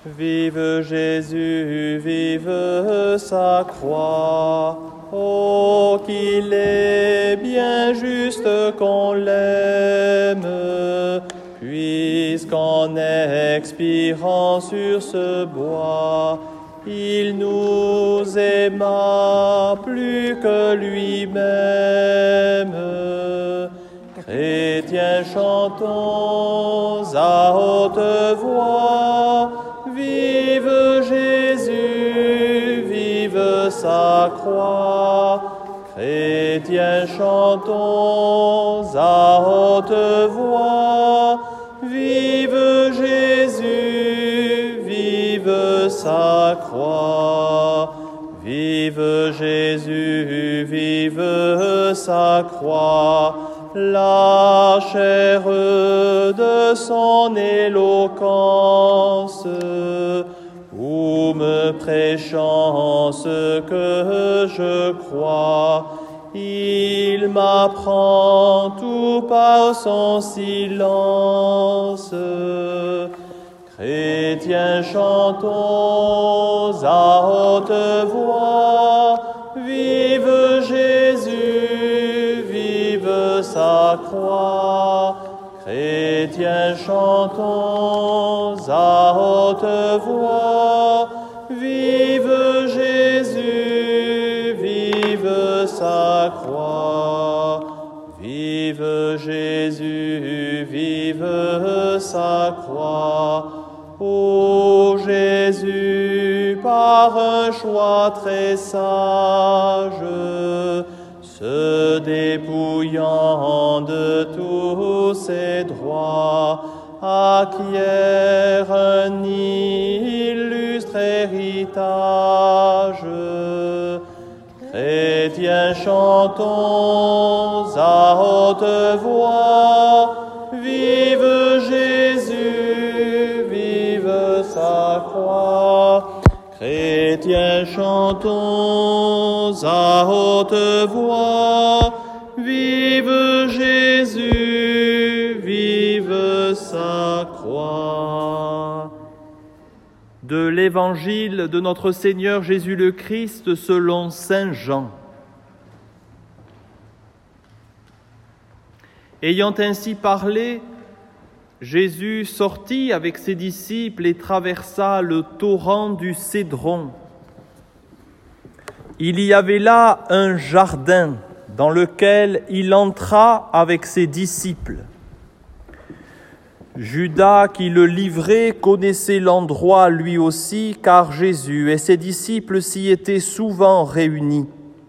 Vive Jésus, vive sa croix. Oh, qu'il est bien juste qu'on l'aime, puisqu'en expirant sur ce bois, il nous aima plus que lui-même. Chrétiens, chantons à haute voix, vive Jésus, vive sa croix. Chrétiens, chantons à haute voix, vive Jésus, vive sa croix. Vive Jésus, vive sa croix. La chair de son éloquence, ou me prêchant ce que je crois, il m'apprend tout par son silence. Chrétiens, chantons à haute voix, vive Jésus, vive sa croix. Chrétiens, chantons à haute voix, vive Jésus, vive sa croix. Vive Jésus, vive sa croix. Ô Jésus, par un choix très sage, se dépouillant de tous ses droits, acquiert un illustre héritage. Chrétiens, chantons à haute voix, vive Jésus, vive sa croix. Chrétiens, chantons à haute voix, vive Jésus, vive sa croix. De l'Évangile de notre Seigneur Jésus le Christ selon saint Jean. Ayant ainsi parlé, Jésus sortit avec ses disciples et traversa le torrent du Cédron. Il y avait là un jardin dans lequel il entra avec ses disciples. Judas, qui le livrait, connaissait l'endroit lui aussi, car Jésus et ses disciples s'y étaient souvent réunis.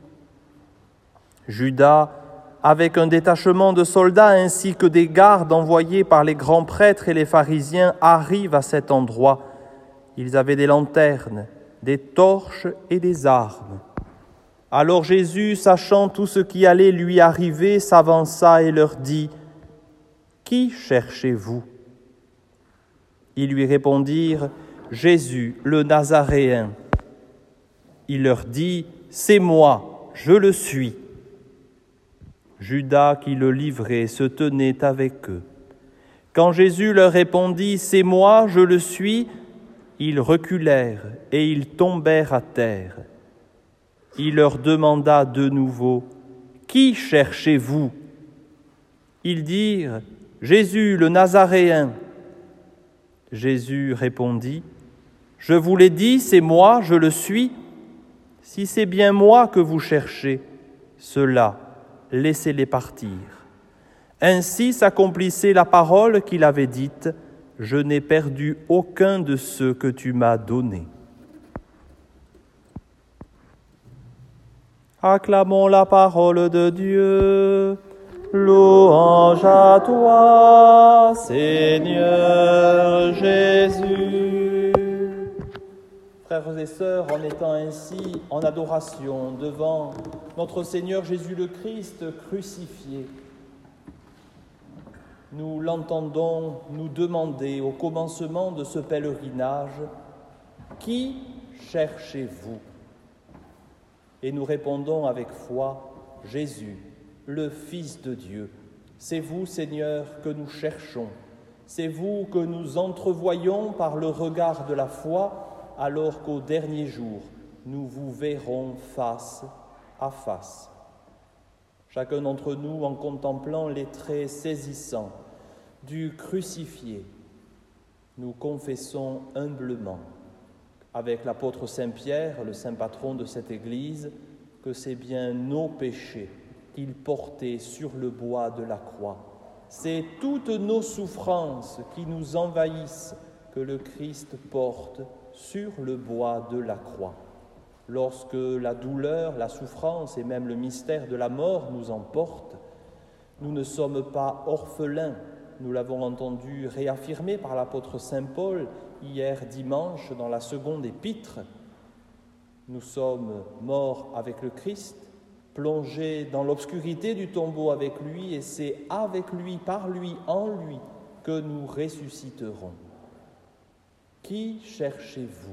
Judas, avec un détachement de soldats ainsi que des gardes envoyés par les grands prêtres et les pharisiens, arrive à cet endroit. Ils avaient des lanternes, des torches et des armes. Alors Jésus, sachant tout ce qui allait lui arriver, s'avança et leur dit : « Qui cherchez-vous » Ils lui répondirent : « Jésus, le Nazaréen. » Il leur dit : « C'est moi, je le suis. » Judas, qui le livrait, se tenait avec eux. Quand Jésus leur répondit : « C'est moi, je le suis », ils reculèrent et ils tombèrent à terre. Il leur demanda de nouveau : « Qui cherchez-vous » Ils dirent : « Jésus, le Nazaréen. » Jésus répondit : « Je vous l'ai dit, c'est moi, je le suis. Si c'est bien moi que vous cherchez, ceux-là, laissez-les partir. » Ainsi s'accomplissait la parole qu'il avait dite : « Je n'ai perdu aucun de ceux que tu m'as donnés. » Acclamons la parole de Dieu. Louange à toi, Seigneur Jésus. Frères et sœurs, en étant ainsi en adoration devant notre Seigneur Jésus le Christ crucifié, nous l'entendons nous demander au commencement de ce pèlerinage : « Qui cherchez-vous » Et nous répondons avec foi : Jésus, le Fils de Dieu. C'est vous, Seigneur, que nous cherchons. C'est vous que nous entrevoyons par le regard de la foi, alors qu'au dernier jour, nous vous verrons face à face. Chacun d'entre nous, en contemplant les traits saisissants du crucifié, nous confessons humblement, avec l'apôtre Saint-Pierre, le saint patron de cette Église, que c'est bien nos péchés qu'il portait sur le bois de la croix. C'est toutes nos souffrances qui nous envahissent que le Christ porte sur le bois de la croix. Lorsque la douleur, la souffrance et même le mystère de la mort nous emportent, nous ne sommes pas orphelins. Nous l'avons entendu réaffirmer par l'apôtre Saint Paul hier dimanche dans la seconde épître. Nous sommes morts avec le Christ, plongés dans l'obscurité du tombeau avec lui, et c'est avec lui, par lui, en lui, que nous ressusciterons. Qui cherchez-vous ?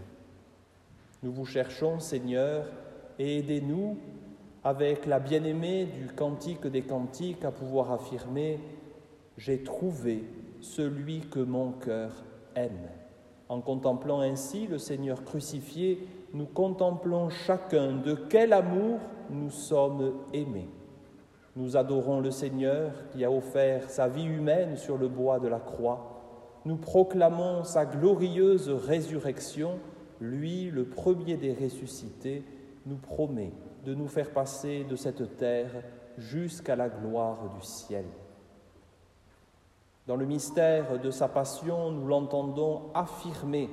Nous vous cherchons, Seigneur, et aidez-nous, avec la bien-aimée du Cantique des Cantiques, à pouvoir affirmer « J'ai trouvé celui que mon cœur aime ». En contemplant ainsi le Seigneur crucifié, nous contemplons chacun de quel amour nous sommes aimés. Nous adorons le Seigneur qui a offert sa vie humaine sur le bois de la croix. Nous proclamons sa glorieuse résurrection. Lui, le premier des ressuscités, nous promet de nous faire passer de cette terre jusqu'à la gloire du ciel. Dans le mystère de sa passion, nous l'entendons affirmer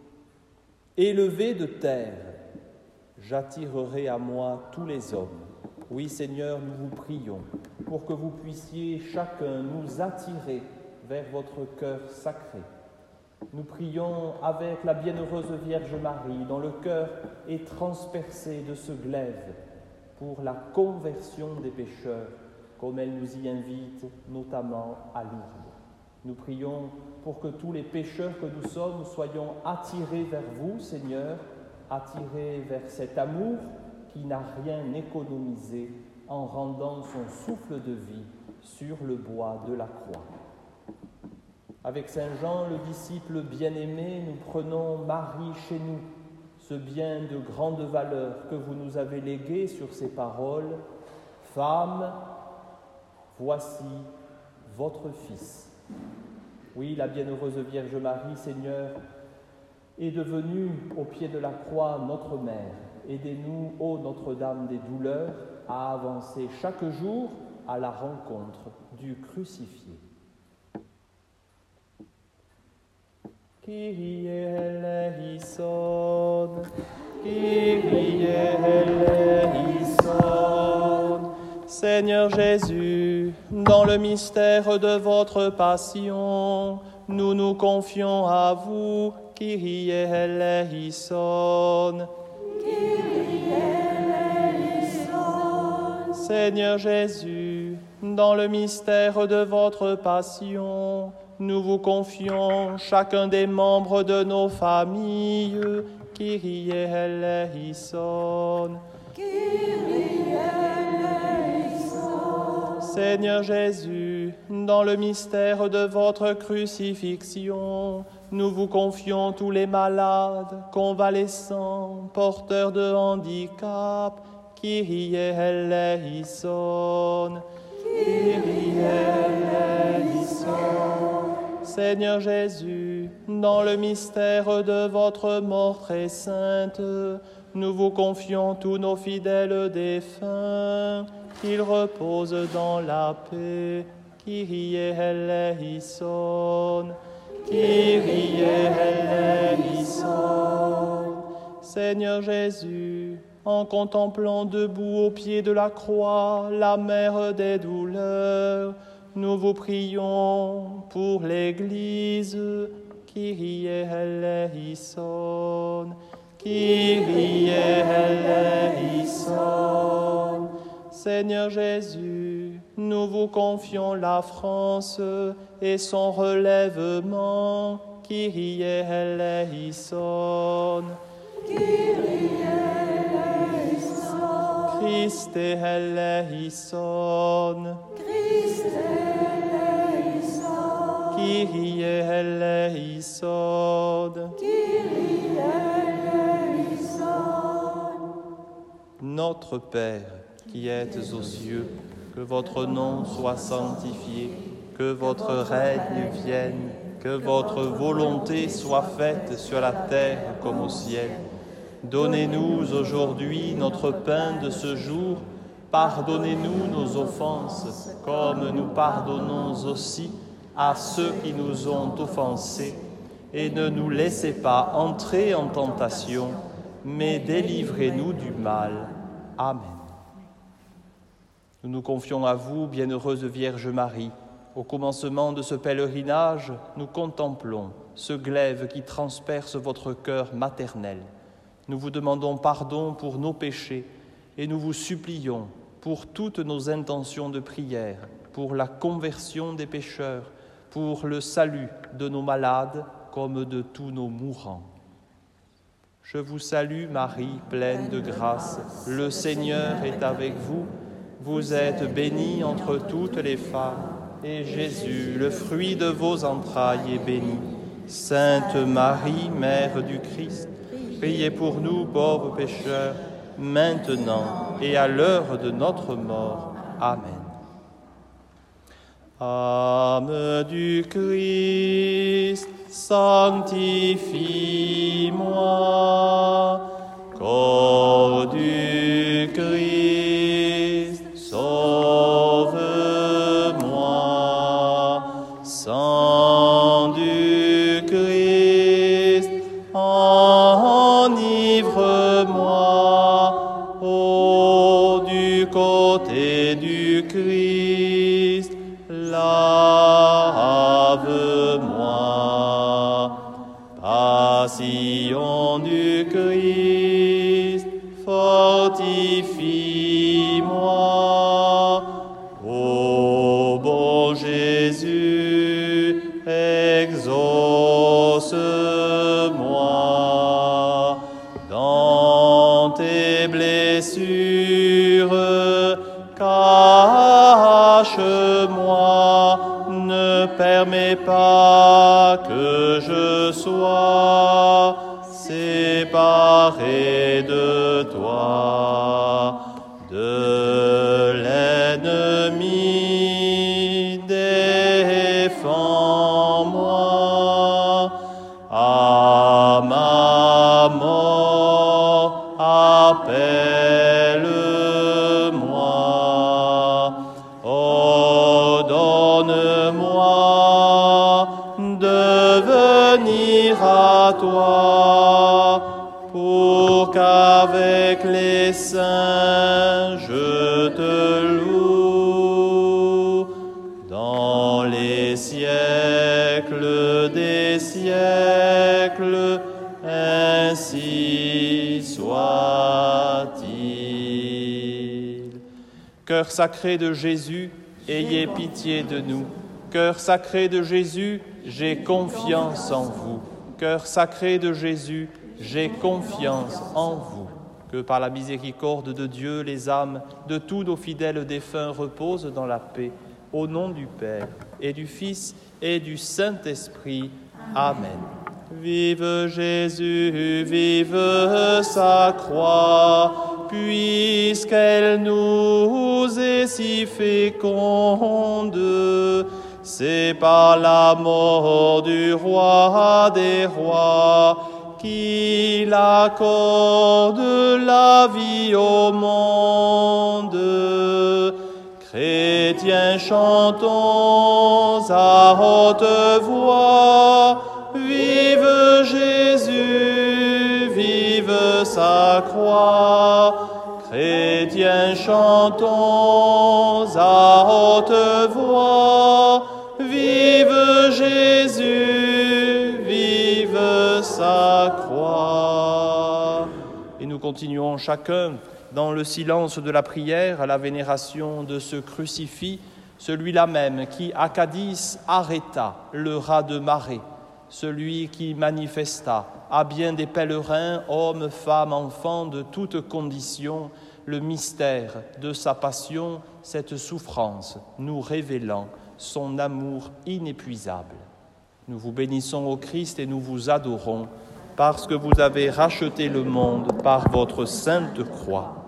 « Élevé de terre, j'attirerai à moi tous les hommes. » Oui, Seigneur, nous vous prions pour que vous puissiez chacun nous attirer vers votre cœur sacré. Nous prions avec la bienheureuse Vierge Marie, dont le cœur est transpercé de ce glaive, pour la conversion des pécheurs, comme elle nous y invite, notamment à Lourdes. Nous prions pour que tous les pécheurs que nous sommes soyons attirés vers vous, Seigneur, attirés vers cet amour qui n'a rien économisé en rendant son souffle de vie sur le bois de la croix. Avec Saint Jean, le disciple bien-aimé, nous prenons Marie chez nous, ce bien de grande valeur que vous nous avez légué sur ces paroles. Femme, voici votre Fils. Oui, la bienheureuse Vierge Marie, Seigneur, est devenue au pied de la croix notre mère. Aidez-nous, ô Notre-Dame des douleurs, à avancer chaque jour à la rencontre du crucifié. Kyrie eleison, Kyrie eleison. Seigneur Jésus, dans le mystère de votre passion, nous nous confions à vous, Kyrie eleison. Kyrie eleison. Seigneur Jésus, dans le mystère de votre passion, nous vous confions chacun des membres de nos familles, Kyrie eleison. Kyrie eleison. Seigneur Jésus, dans le mystère de votre crucifixion, nous vous confions tous les malades, convalescents, porteurs de handicap, Kyrie eleison. Kyrie eleison. Seigneur Jésus, dans le mystère de votre mort très sainte, nous vous confions tous nos fidèles défunts, qu'ils reposent dans la paix. Kyrie eleison. Kyrie eleison. Seigneur Jésus, en contemplant debout au pied de la croix la mère des douleurs, nous vous prions pour l'Église. Kyrie eleison. Kyrie eleison. Seigneur Jésus, nous vous confions la France et son relèvement. Kyrie eleison. Kyrie eleison. Christe eleison. Christe eleison. Kyrie eleison. Kyrie eleison. Notre Père, qui êtes aux cieux, que votre nom soit sanctifié, que votre règne vienne, que votre volonté soit faite sur la terre comme au ciel. Donnez-nous aujourd'hui notre pain de ce jour. Pardonnez-nous nos offenses, comme nous pardonnons aussi à ceux qui nous ont offensés. Et ne nous laissez pas entrer en tentation, mais délivrez-nous du mal. Amen. Nous nous confions à vous, bienheureuse Vierge Marie. Au commencement de ce pèlerinage, nous contemplons ce glaive qui transperce votre cœur maternel. Nous vous demandons pardon pour nos péchés et nous vous supplions pour toutes nos intentions de prière, pour la conversion des pécheurs, pour le salut de nos malades comme de tous nos mourants. Je vous salue Marie, pleine de grâce, le Seigneur est avec vous. Vous êtes bénie entre toutes les femmes, et Jésus, le fruit de vos entrailles, est béni. Sainte Marie, Mère du Christ, priez pour nous pauvres pécheurs, maintenant et à l'heure de notre mort. Amen. Âme du Christ, sanctifie-moi. Corps du Christ, sauve-moi. Sang du Christ, enivre-moi. Eau du côté du Christ, lave-moi. Passion du Christ, fortifie-moi. Ô bon Jésus, exauce-moi. Dans tes blessures, cache-moi. Ne permets pas que je sois séparé de toi, de l'ennemi. Défends-moi. À ma mort, appelle-moi. Oh, donne-moi de venir à toi, pour qu'avec les saints je te loue dans les siècles des siècles, ainsi soit-il. Cœur sacré de Jésus, ayez pitié de nous. Cœur sacré de Jésus, j'ai confiance en vous. Cœur sacré de Jésus, j'ai confiance en vous. Que par la miséricorde de Dieu, les âmes de tous nos fidèles défunts reposent dans la paix. Au nom du Père et du Fils et du Saint-Esprit. Amen. Vive Jésus, vive sa croix, puisqu'elle nous est si féconde. C'est par la mort du roi des rois qu'il accorde la vie au monde. Chrétiens, chantons à haute voix, vive Jésus, vive sa croix. Chrétiens, chantons à haute voix, vive Jésus, vive sa croix. Et nous continuons chacun dans le silence de la prière à la vénération de ce crucifix, celui-là même qui, à Cadix, arrêta le raz de marée, celui qui manifesta à bien des pèlerins, hommes, femmes, enfants de toutes conditions, le mystère de sa passion, cette souffrance, nous révélant son amour inépuisable. Nous vous bénissons ô Christ et nous vous adorons, parce que vous avez racheté le monde par votre sainte croix.